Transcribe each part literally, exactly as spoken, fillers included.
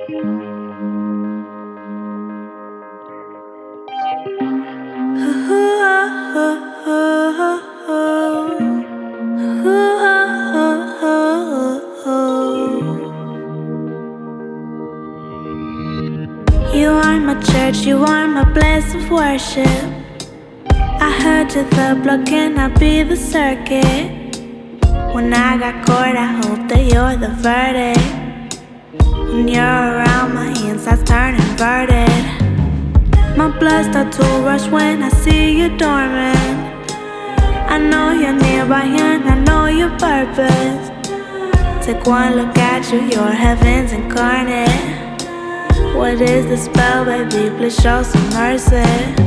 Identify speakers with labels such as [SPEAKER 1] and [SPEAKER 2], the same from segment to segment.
[SPEAKER 1] You are my church, you are my place of worship. I heard you the block, can I be the circuit? When I got caught, I hope that you're the verdict. When you're around, my insides turn inverted. My blood starts to rush when I see you dormant. I know you're nearby and I know your purpose. Take one look at you, you're heaven's incarnate. What is the spell, baby? Please show some mercy.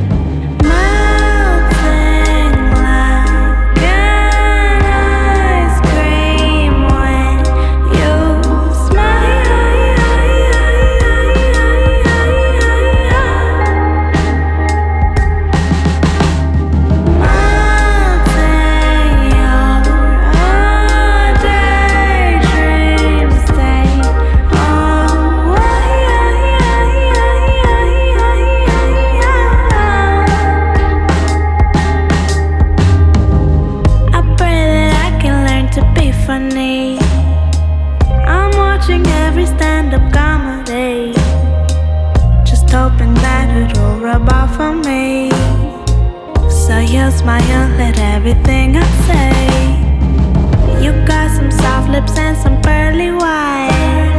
[SPEAKER 1] Melting like an ice cream when you smile. Melting your daydream state. Oh, funny. I'm watching every stand-up comedy, just hoping that it'll rub off on me. So you smile at everything I say. You got some soft lips and some pearly white.